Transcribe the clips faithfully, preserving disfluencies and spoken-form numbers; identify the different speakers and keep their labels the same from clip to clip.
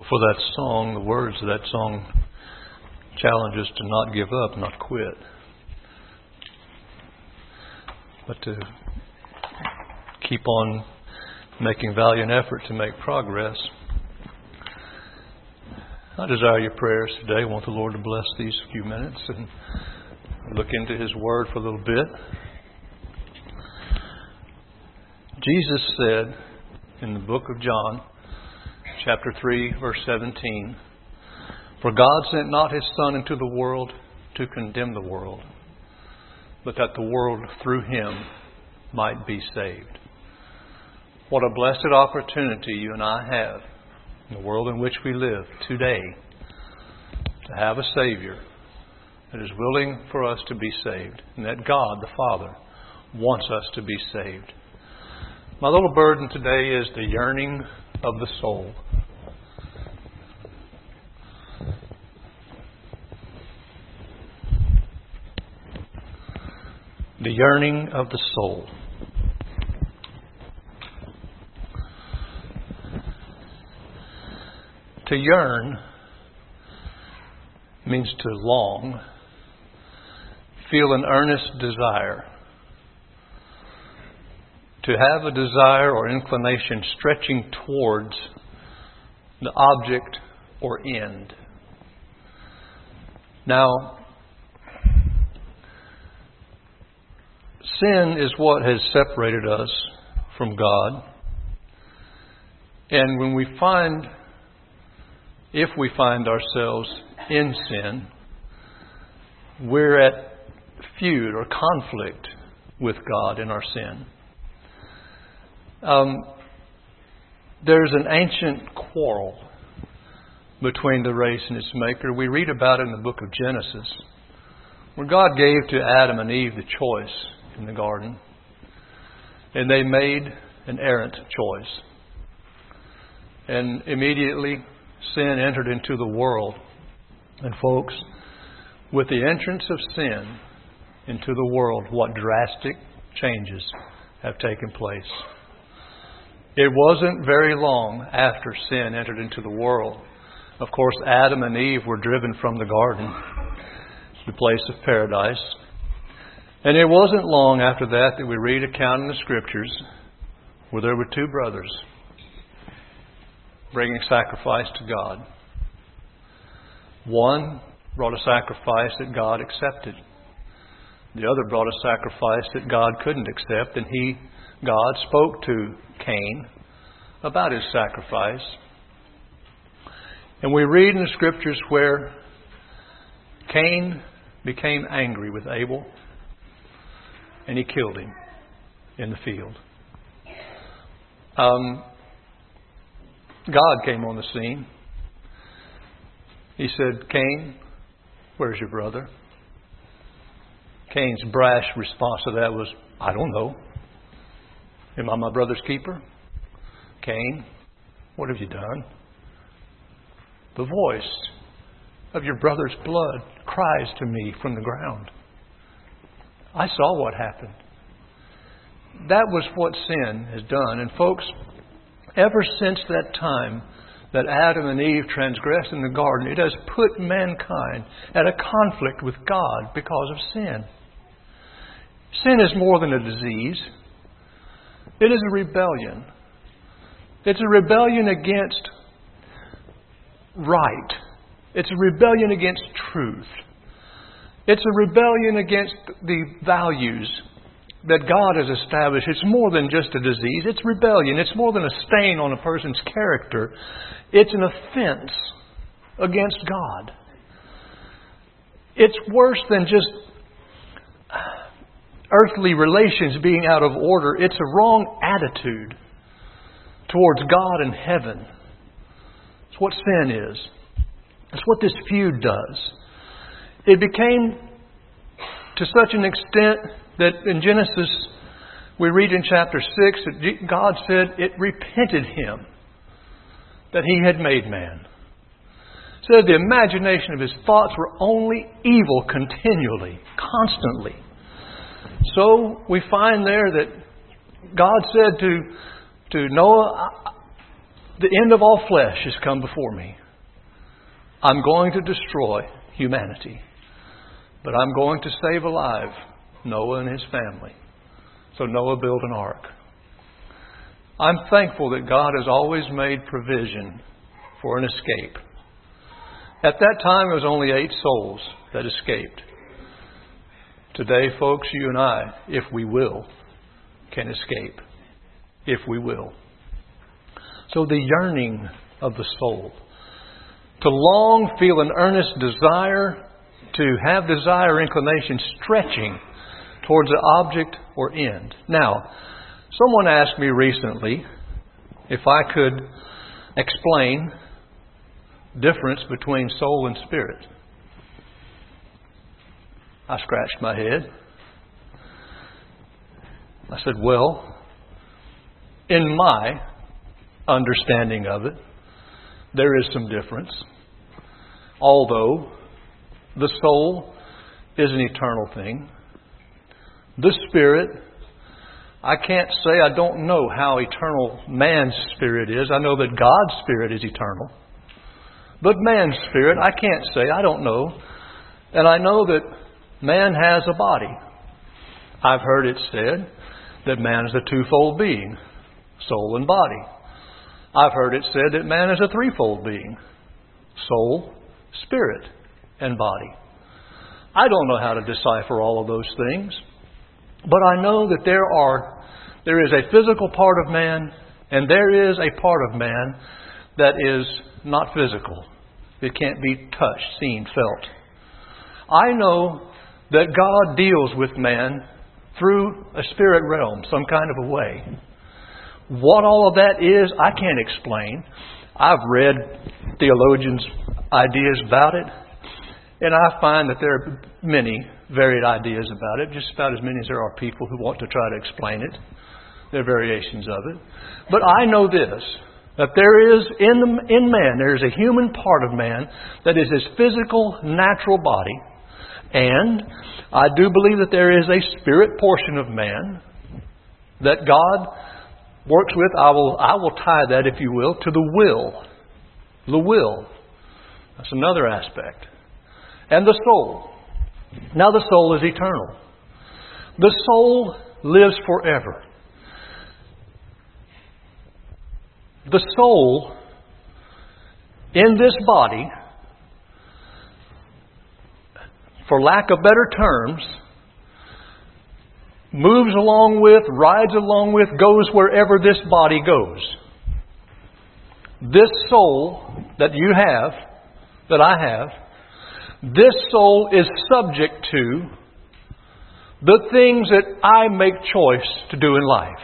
Speaker 1: for that song. The words of that song challenge us to not give up, not quit, but to keep on making valiant effort to make progress. I desire your prayers today. I want the Lord to bless these few minutes and look into His Word for a little bit. Jesus said in the book of John, chapter three, verse seventeen, "For God sent not His Son into the world to condemn the world, but that the world through Him might be saved." What a blessed opportunity you and I have in the world in which we live today to have a Savior that is willing for us to be saved, and that God the Father wants us to be saved. My little burden today is the yearning of the soul. The yearning of the soul. To yearn means to long, feel an earnest desire. To have a desire or inclination stretching towards the object or end. Now, sin is what has separated us from God. And when we find, if we find ourselves in sin, we're at feud or conflict with God in our sin. Um, there's an ancient quarrel between the race and its maker. We read about it in the book of Genesis, where God gave to Adam and Eve the choice in the garden, and they made an errant choice. And immediately sin entered into the world. And folks, with the entrance of sin into the world, what drastic changes have taken place. It wasn't very long after sin entered into the world. Of course, Adam and Eve were driven from the garden, the place of paradise. And it wasn't long after that that we read account in the Scriptures where there were two brothers bringing sacrifice to God. One brought a sacrifice that God accepted. The other brought a sacrifice that God couldn't accept, and he, God, spoke to Cain about his sacrifice. And we read in the Scriptures where Cain became angry with Abel, and he killed him in the field. Um, God came on the scene. He said, "Cain, where's your brother?" Cain's brash response to that was, "I don't know. Am I my brother's keeper?" "Cain, what have you done?" "The voice of your brother's blood cries to me from the ground." I saw what happened. That was what sin has done. And folks, ever since that time that Adam and Eve transgressed in the garden, it has put mankind at a conflict with God because of sin. Sin is more than a disease. It is a rebellion. It's a rebellion against right. It's a rebellion against truth. It's a rebellion against the values that God has established. It's more than just a disease. It's rebellion. It's more than a stain on a person's character. It's an offense against God. It's worse than just earthly relations being out of order. It's a wrong attitude towards God and heaven. It's what sin is. It's what this feud does. It became to such an extent that in Genesis, we read in chapter six that God said it repented Him that He had made man. It said the imagination of His thoughts were only evil continually, constantly. So we find there that God said to, to Noah, the end of all flesh has come before me. I'm going to destroy humanity. But I'm going to save alive Noah and his family. So Noah built an ark. I'm thankful that God has always made provision for an escape. At that time, it was only eight souls that escaped. Today, folks, you and I, if we will, can escape. If we will. So the yearning of the soul. To long, feel an earnest desire, to have desire, inclination, stretching towards an object or end. Now, someone asked me recently if I could explain difference between soul and spirit. I scratched my head. I said, well, in my understanding of it, there is some difference. Although the soul is an eternal thing, the spirit, I can't say I don't know how eternal man's spirit is. I know that God's spirit is eternal. But man's spirit, I can't say. I don't know. And I know that man has a body. I've heard it said that man is a twofold being, soul and body. I've heard it said that man is a threefold being, soul, spirit, and body. I don't know how to decipher all of those things. But I know that there are, there is a physical part of man, and there is a part of man that is not physical. It can't be touched, seen, felt. I know that God deals with man through a spirit realm, some kind of a way. What all of that is, I can't explain. I've read theologians' ideas about it, and I find that there are many varied ideas about it, just about as many as there are people who want to try to explain it. There are variations of it. But I know this, that there is in, the, in man, there is a human part of man that is his physical, natural body. And I do believe that there is a spirit portion of man that God works with. I will, I will tie that, if you will, to the will. The will. That's another aspect. And the soul. Now the soul is eternal. The soul lives forever. The soul in this body, for lack of better terms, moves along with, rides along with, goes wherever this body goes. This soul that you have, that I have, this soul is subject to the things that I make choice to do in life.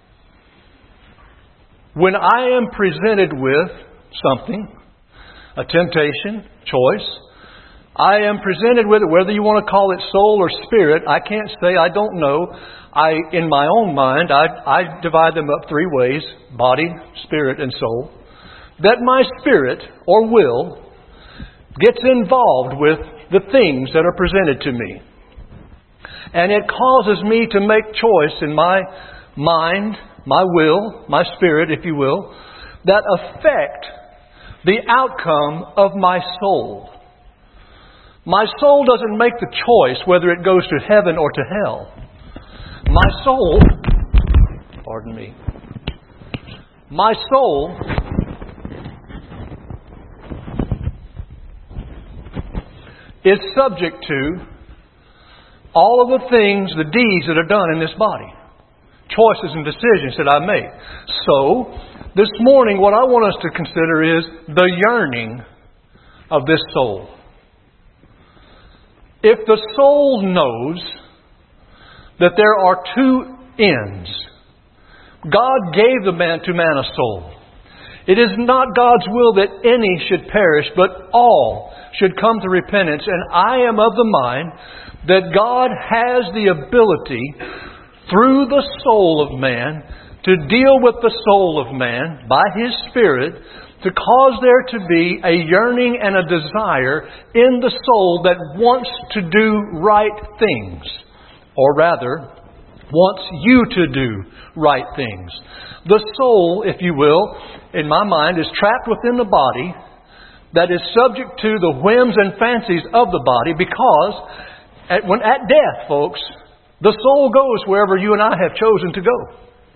Speaker 1: When I am presented with something, a temptation, choice, I am presented with it, whether you want to call it soul or spirit, I can't say, I don't know. I, in my own mind, I, I divide them up three ways, body, spirit, and soul. That my spirit, or will, gets involved with the things that are presented to me. And it causes me to make choice in my mind, my will, my spirit, if you will, that affect the outcome of my soul. My soul doesn't make the choice whether it goes to heaven or to hell. My soul, pardon me, my soul is subject to all of the things, the deeds that are done in this body. Choices and decisions that I make. So, this morning what I want us to consider is the yearning of this soul. If the soul knows that there are two ends, God gave the man to man a soul. It is not God's will that any should perish, but all should come to repentance. And I am of the mind that God has the ability, through the soul of man, to deal with the soul of man by His Spirit, to cause there to be a yearning and a desire in the soul that wants to do right things. Or rather, wants you to do right things. The soul, if you will, in my mind, is trapped within the body that is subject to the whims and fancies of the body because at, when, at death, folks, the soul goes wherever you and I have chosen to go.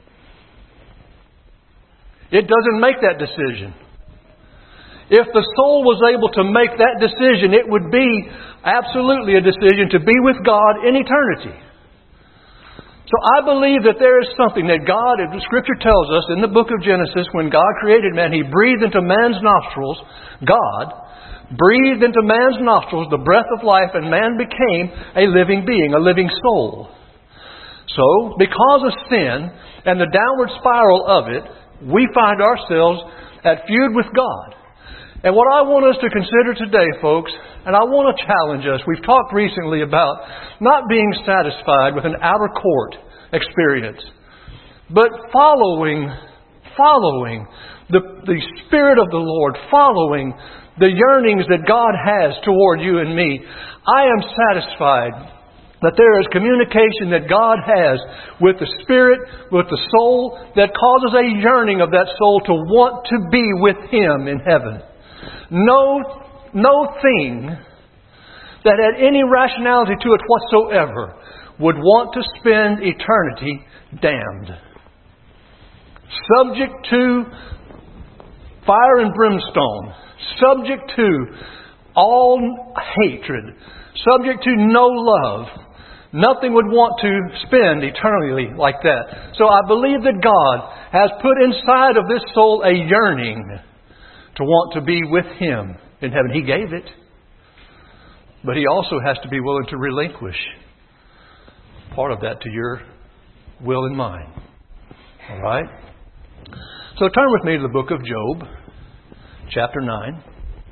Speaker 1: It doesn't make that decision. If the soul was able to make that decision, it would be absolutely a decision to be with God in eternity. So I believe that there is something that God, as the Scripture tells us in the book of Genesis, when God created man, He breathed into man's nostrils, God breathed into man's nostrils the breath of life, and man became a living being, a living soul. So, because of sin and the downward spiral of it, we find ourselves at feud with God. And what I want us to consider today, folks, and I want to challenge us. We've talked recently about not being satisfied with an outer court experience, but following, following the, the Spirit of the Lord, following the yearnings that God has toward you and me. I am satisfied that there is communication that God has with the Spirit, with the soul, that causes a yearning of that soul to want to be with Him in heaven. No, no thing that had any rationality to it whatsoever would want to spend eternity damned, subject to fire and brimstone, subject to all hatred, subject to no love. Nothing would want to spend eternally like that. So I believe that God has put inside of this soul a yearning to want to be with Him in heaven. He gave it. But He also has to be willing to relinquish part of that to your will and mine. All right? So turn with me to the book of Job, chapter nine.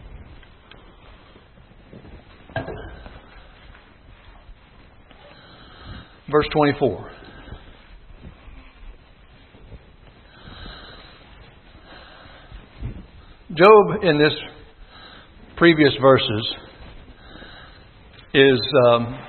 Speaker 1: Verse twenty-four. Job, in this previous verses, is um,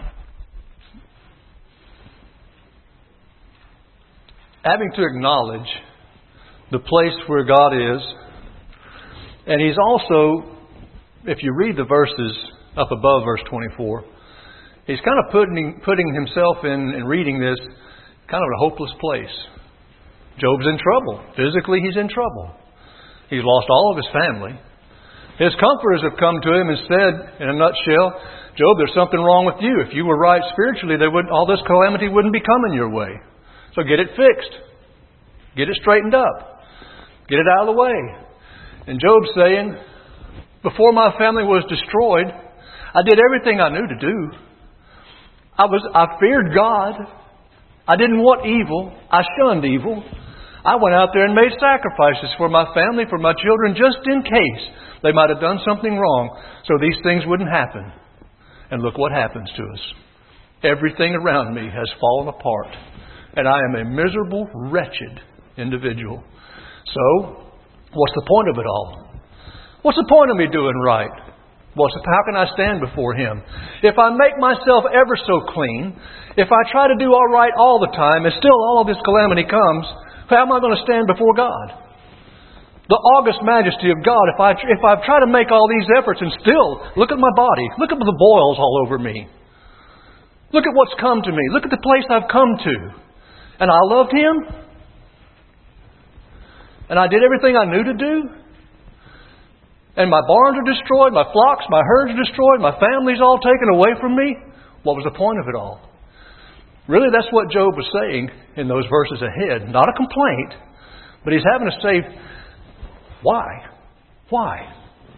Speaker 1: having to acknowledge the place where God is. And he's also, if you read the verses up above verse twenty-four, he's kind of putting, putting himself in, and reading this, kind of a hopeless place. Job's in trouble. Physically, he's in trouble. He's lost all of his family. His comforters have come to him and said, in a nutshell, Job, there's something wrong with you. If you were right spiritually, there would, all this calamity wouldn't be coming your way. So get it fixed. Get it straightened up. Get it out of the way. And Job's saying, before my family was destroyed, I did everything I knew to do. I was, I feared God. I didn't want evil. I shunned evil. I went out there and made sacrifices for my family, for my children, just in case they might have done something wrong, so these things wouldn't happen. And look what happens to us. Everything around me has fallen apart, and I am a miserable, wretched individual. So, what's the point of it all? What's the point of me doing right? What's the, how can I stand before Him? If I make myself ever so clean, if I try to do all right all the time, and still all of this calamity comes, how am I going to stand before God? The august majesty of God, if I if I try to make all these efforts and still, look at my body, look at the boils all over me. Look at what's come to me. Look at the place I've come to. And I loved Him. And I did everything I knew to do. And my barns are destroyed, my flocks, my herds are destroyed, my family's all taken away from me. What was the point of it all? Really, that's what Job was saying in those verses ahead. Not a complaint, but he's having to say, why? Why?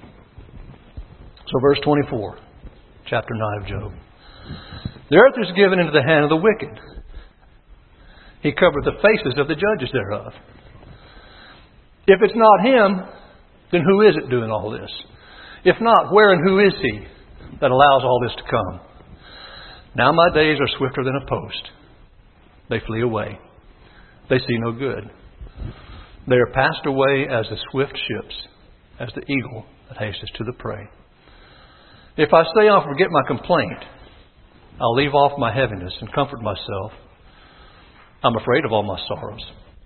Speaker 1: So verse twenty-four, chapter nine of Job. The earth is given into the hand of the wicked. He covered the faces of the judges thereof. If it's not Him, then who is it doing all this? If not, where and who is He that allows all this to come? Now my days are swifter than a post. They flee away. They see no good. They are passed away as the swift ships, as the eagle that hastens to the prey. If I say I'll forget my complaint, I'll leave off my heaviness and comfort myself. I'm afraid of all my sorrows.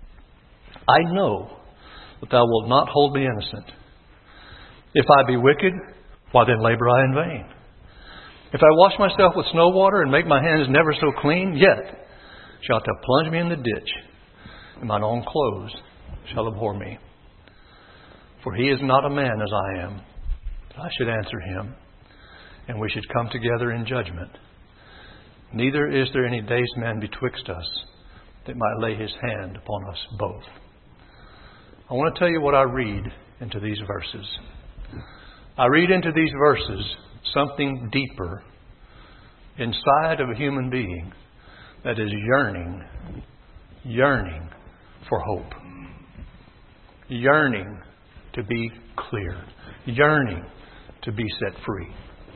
Speaker 1: I know that thou wilt not hold me innocent. If I be wicked, why then labor I in vain? If I wash myself with snow water and make my hands never so clean, yet shalt thou plunge me in the ditch, and mine own clothes shall abhor me. For he is not a man as I am, that I should answer him, and we should come together in judgment. Neither is there any daysman betwixt us that might lay his hand upon us both. I want to tell you what I read into these verses. I read into these verses something deeper inside of a human being that is yearning, yearning for hope, yearning to be clear, yearning to be set free.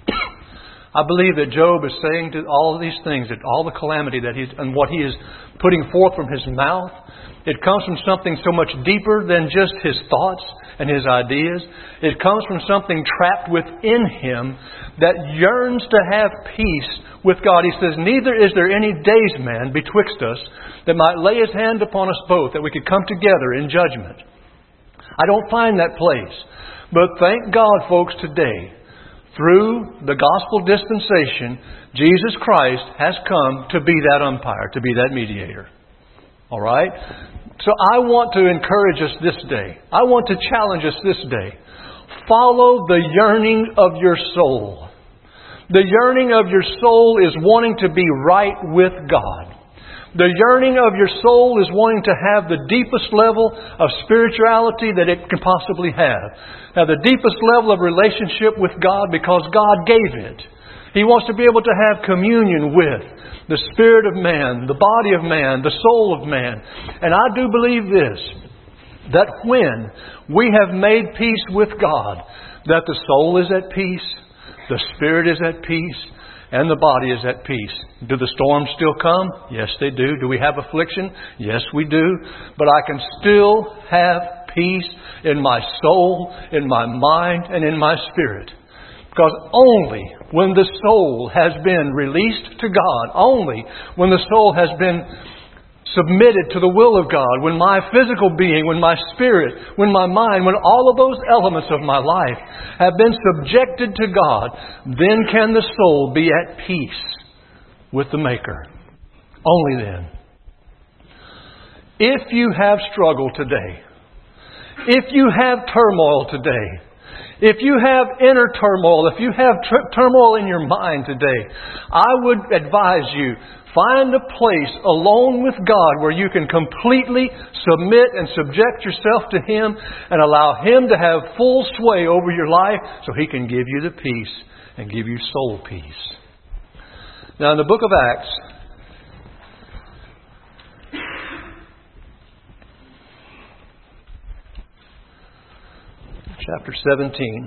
Speaker 1: I believe that Job is saying to all of these things, that all the calamity that he's, and what he is putting forth from his mouth, it comes from something so much deeper than just his thoughts and his ideas. It comes from something trapped within him that yearns to have peace with God. He says, neither is there any daysman betwixt us that might lay his hand upon us both, that we could come together in judgment. I don't find that place. But thank God, folks, today, through the gospel dispensation, Jesus Christ has come to be that umpire, to be that mediator. All right? So I want to encourage us this day. I want to challenge us this day. Follow the yearning of your soul. The yearning of your soul is wanting to be right with God. The yearning of your soul is wanting to have the deepest level of spirituality that it can possibly have. Now, the deepest level of relationship with God because God gave it. He wants to be able to have communion with the spirit of man, the body of man, the soul of man. And I do believe this, that when we have made peace with God, that the soul is at peace, the spirit is at peace, and the body is at peace. Do the storms still come? Yes, they do. Do we have affliction? Yes, we do. But I can still have peace in my soul, in my mind, and in my spirit. Because only when the soul has been released to God, only when the soul has been submitted to the will of God, when my physical being, when my spirit, when my mind, when all of those elements of my life have been subjected to God, then can the soul be at peace with the Maker. Only then. If you have struggle today, if you have turmoil today, if you have inner turmoil, if you have tr- turmoil in your mind today, I would advise you, find a place alone with God where you can completely submit and subject yourself to Him and allow Him to have full sway over your life so He can give you the peace and give you soul peace. Now in the book of Acts, chapter seventeen.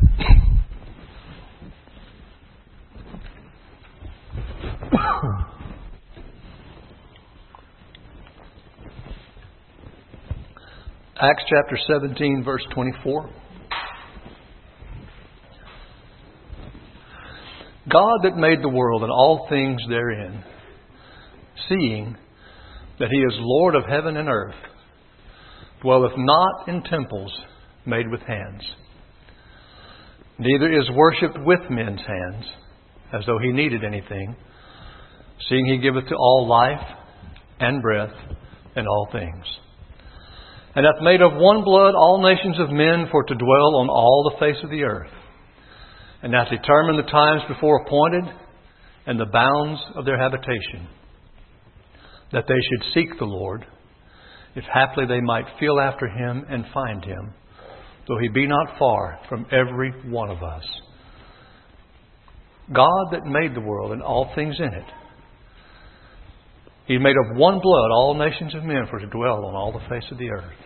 Speaker 1: Acts chapter seventeen, verse twenty-four. God that made the world and all things therein, seeing that He is Lord of heaven and earth, dwelleth not in temples made with hands, neither is worshipped with men's hands, as though He needed anything, seeing He giveth to all life and breath and all things, and hath made of one blood all nations of men for to dwell on all the face of the earth, and hath determined the times before appointed and the bounds of their habitation, that they should seek the Lord, if haply they might feel after Him and find Him, though He be not far from every one of us. God that made the world and all things in it, He made of one blood all nations of men for to dwell on all the face of the earth.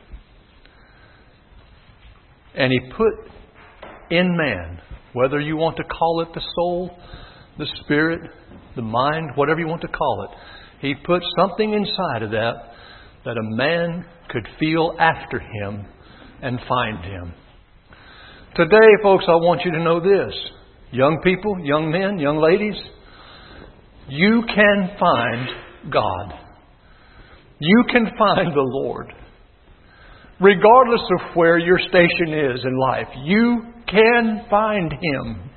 Speaker 1: And He put in man, whether you want to call it the soul, the spirit, the mind, whatever you want to call it, He put something inside of that that a man could feel after Him and find Him. Today, folks, I want you to know this. Young people, young men, young ladies, you can find God. You can find the Lord. Regardless of where your station is in life, you can find Him.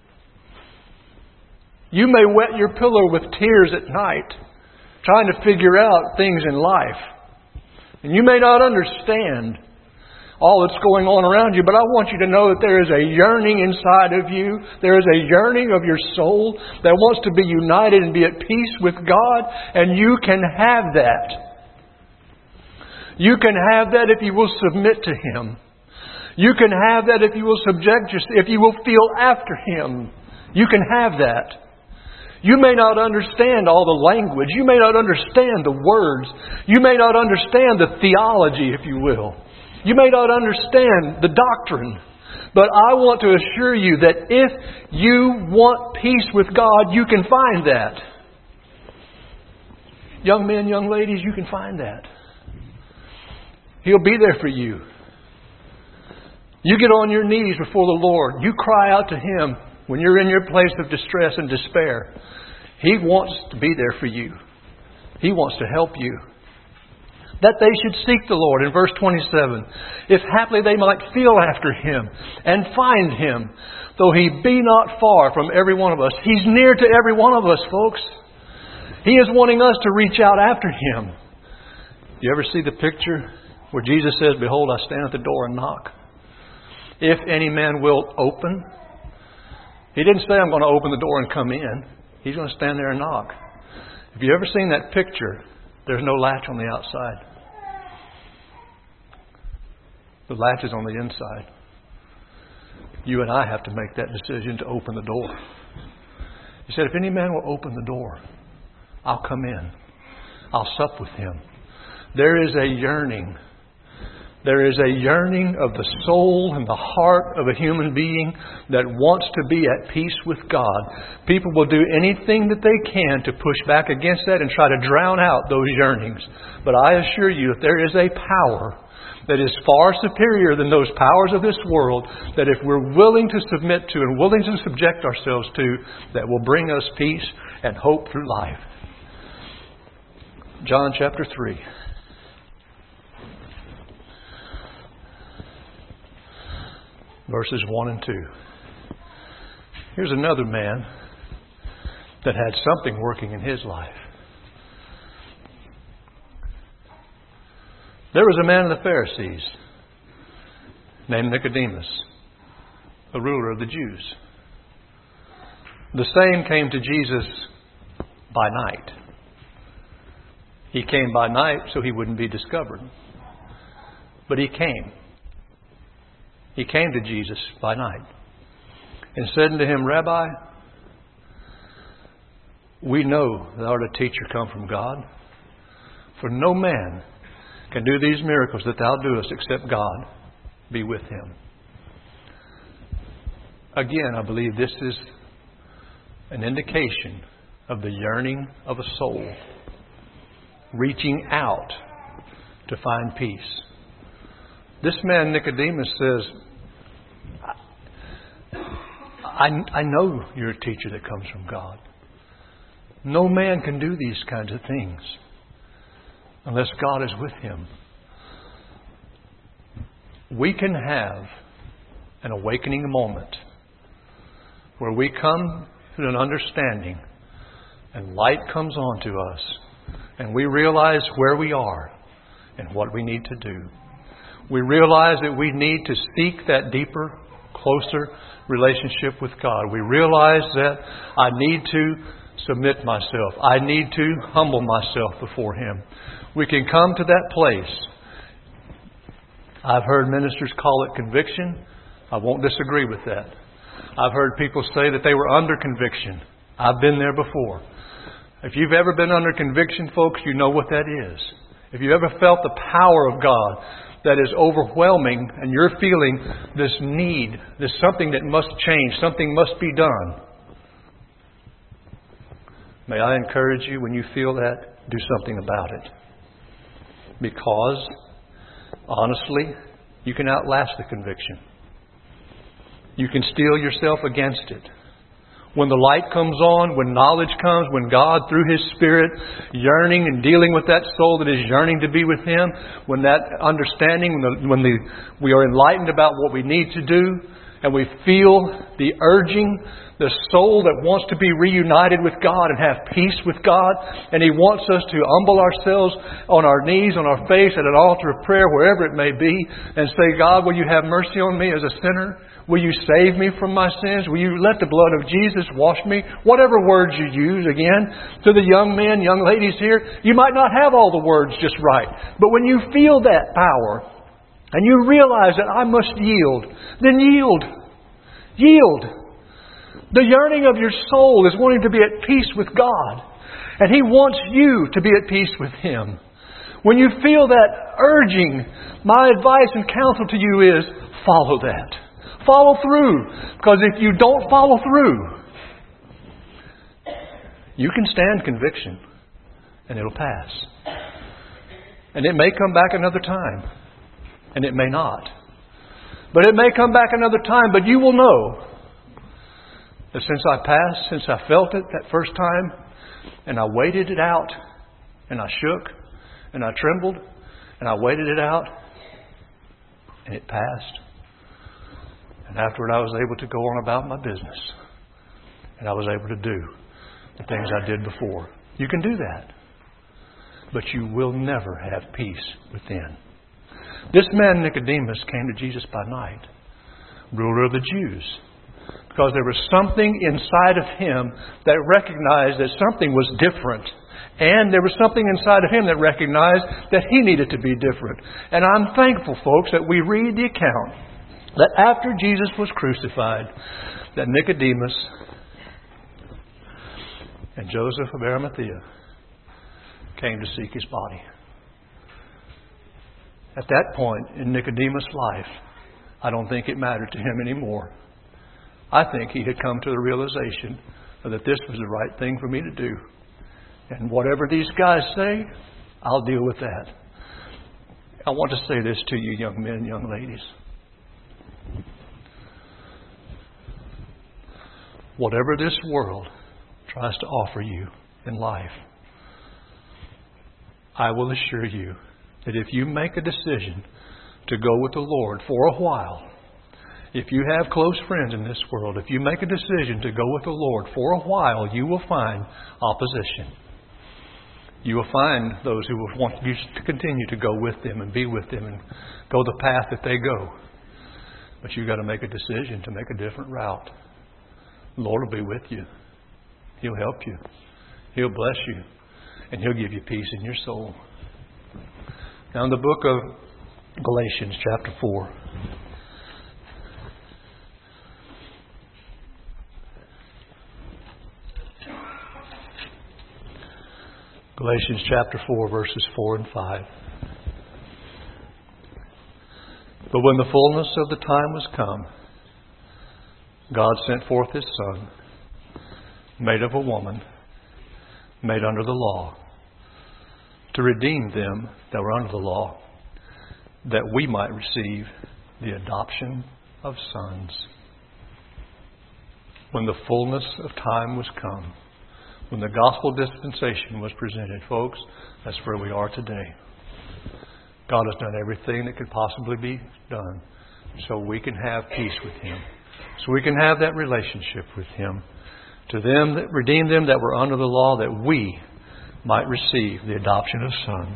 Speaker 1: You may wet your pillow with tears at night, trying to figure out things in life. And you may not understand all that's going on around you, but I want you to know that there is a yearning inside of you. There is a yearning of your soul that wants to be united and be at peace with God, and you can have that. You can have that if you will submit to Him. You can have that if you will subject yourself, if you will feel after Him. You can have that. You may not understand all the language. You may not understand the words. You may not understand the theology, if you will. You may not understand the doctrine. But I want to assure you that if you want peace with God, you can find that. Young men, young ladies, you can find that. He'll be there for you. You get on your knees before the Lord. You cry out to Him when you're in your place of distress and despair. He wants to be there for you. He wants to help you. That they should seek the Lord in verse twenty-seven. If haply they might feel after Him and find Him, though He be not far from every one of us. He's near to every one of us, folks. He is wanting us to reach out after Him. You ever see the picture where Jesus says, "Behold, I stand at the door and knock. If any man will open." He didn't say, "I'm going to open the door and come in." He's going to stand there and knock. Have you ever seen that picture? There's no latch on the outside. The latch is on the inside. You and I have to make that decision to open the door. He said, "If any man will open the door, I'll come in. I'll sup with him." There is a yearning. There is a yearning of the soul and the heart of a human being that wants to be at peace with God. People will do anything that they can to push back against that and try to drown out those yearnings. But I assure you that there is a power that is far superior than those powers of this world, that if we're willing to submit to and willing to subject ourselves to, that will bring us peace and hope through life. John chapter three. Verses one and two. Here's another man that had something working in his life. There was a man of the Pharisees named Nicodemus, a ruler of the Jews. The same came to Jesus by night. He came by night so he wouldn't be discovered. But he came. He came to Jesus by night and said unto him, "Rabbi, we know thou art a teacher come from God, for no man can do these miracles that thou doest except God be with him." Again, I believe this is an indication of the yearning of a soul reaching out to find peace. This man, Nicodemus, says, I, I know you're a teacher that comes from God. No man can do these kinds of things unless God is with him. We can have an awakening moment where we come to an understanding and light comes on to us and we realize where we are and what we need to do. We realize that we need to seek that deeper, closer relationship with God. We realize that I need to submit myself. I need to humble myself before Him. We can come to that place. I've heard ministers call it conviction. I won't disagree with that. I've heard people say that they were under conviction. I've been there before. If you've ever been under conviction, folks, you know what that is. If you ever felt the power of God that is overwhelming and you're feeling this need, this something that must change, something must be done. May I encourage you, when you feel that, do something about it. Because, honestly, you can outlast the conviction. You can steel yourself against it. When the light comes on, when knowledge comes, when God, through His Spirit, yearning and dealing with that soul that is yearning to be with Him, when that understanding, when, the, when the, we are enlightened about what we need to do, and we feel the urging, the soul that wants to be reunited with God and have peace with God, and He wants us to humble ourselves on our knees, on our face, at an altar of prayer, wherever it may be, and say, God, will You have mercy on me as a sinner? Will You save me from my sins? Will You let the blood of Jesus wash me? Whatever words you use, again, to the young men, young ladies here, you might not have all the words just right. But when you feel that power, and you realize that I must yield, then yield. Yield. The yearning of your soul is wanting to be at peace with God. And He wants you to be at peace with Him. When you feel that urging, my advice and counsel to you is follow that. Follow through. Because if you don't follow through, you can stand conviction and it'll pass. And it may come back another time. And it may not. But it may come back another time. But you will know that since I passed, since I felt it that first time, and I waited it out, and I shook, and I trembled, and I waited it out, and it passed. And afterward I was able to go on about my business. And I was able to do the things I did before. You can do that. But you will never have peace within. This man Nicodemus came to Jesus by night, ruler of the Jews, because there was something inside of him that recognized that something was different. And there was something inside of him that recognized that he needed to be different. And I'm thankful, folks, that we read the account that after Jesus was crucified, that Nicodemus and Joseph of Arimathea came to seek his body. At that point in Nicodemus' life, I don't think it mattered to him anymore. I think he had come to the realization that this was the right thing for me to do. And whatever these guys say, I'll deal with that. I want to say this to you, young men, young ladies. Whatever this world tries to offer you in life, I will assure you that if you make a decision to go with the Lord for a while, if you have close friends in this world, if you make a decision to go with the Lord for a while, you will find opposition. You will find those who will want you to continue to go with them and be with them and go the path that they go. But you've got to make a decision to make a different route. The Lord will be with you. He'll help you. He'll bless you. And He'll give you peace in your soul. Now in the book of Galatians chapter four. Galatians chapter four, verses four and five. But when the fullness of the time was come, God sent forth His Son, made of a woman, made under the law, to redeem them that were under the law, that we might receive the adoption of sons. When the fullness of time was come, when the gospel dispensation was presented, folks, that's where we are today. God has done everything that could possibly be done so we can have peace with Him, so we can have that relationship with Him. To them that redeem them that were under the law, that we might receive the adoption of sons.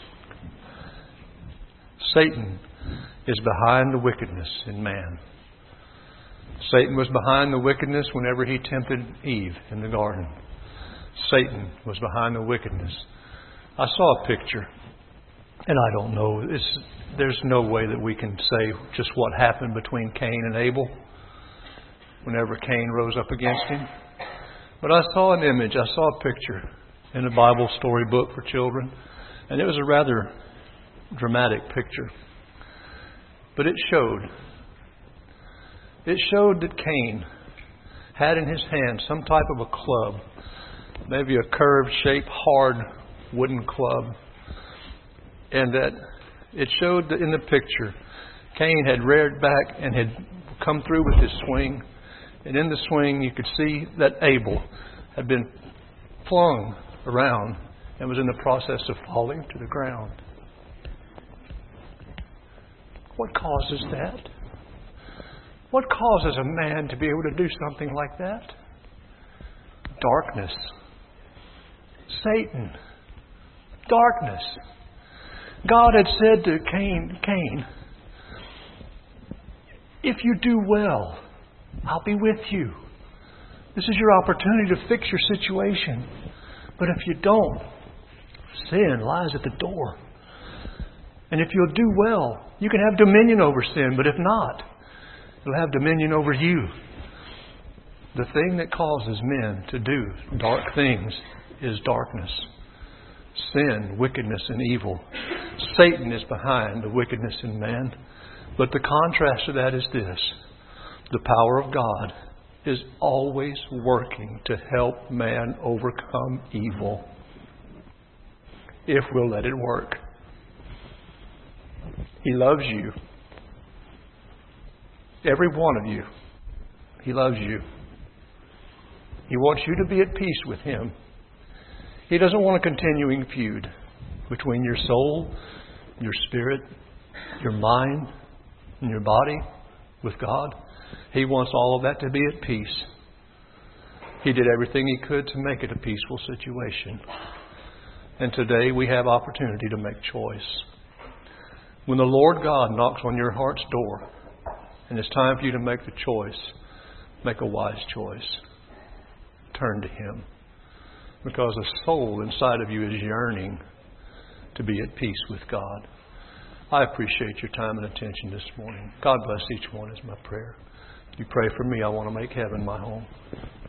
Speaker 1: Satan is behind the wickedness in man. Satan was behind the wickedness whenever he tempted Eve in the garden. Satan was behind the wickedness. I saw a picture, and I don't know, it's, there's no way that we can say just what happened between Cain and Abel whenever Cain rose up against him. But I saw an image, I saw a picture in a Bible storybook for children, and it was a rather dramatic picture. But it showed, it showed that Cain had in his hand some type of a club, maybe a curved shaped, hard wooden club. And that it showed that in the picture, Cain had reared back and had come through with his swing And in the swing, you could see that Abel had been flung around and was in the process of falling to the ground. What causes that? What causes a man to be able to do something like that? Darkness. Satan. Darkness. God had said to Cain, Cain, if you do well, I'll be with you. This is your opportunity to fix your situation. But if you don't, sin lies at the door. And if you'll do well, you can have dominion over sin. But if not, it'll have dominion over you. The thing that causes men to do dark things is darkness. Sin, wickedness, and evil. Satan is behind the wickedness in man. But the contrast to that is this. The power of God is always working to help man overcome evil, if we'll let it work. He loves you. Every one of you. He loves you. He wants you to be at peace with Him. He doesn't want a continuing feud between your soul, your spirit, your mind, and your body with God. He wants all of that to be at peace. He did everything He could to make it a peaceful situation. And today we have opportunity to make choice. When the Lord God knocks on your heart's door and it's time for you to make the choice, make a wise choice. Turn to Him. Because a soul inside of you is yearning to be at peace with God. I appreciate your time and attention this morning. God bless each one is my prayer. You pray for me. I want to make heaven my home.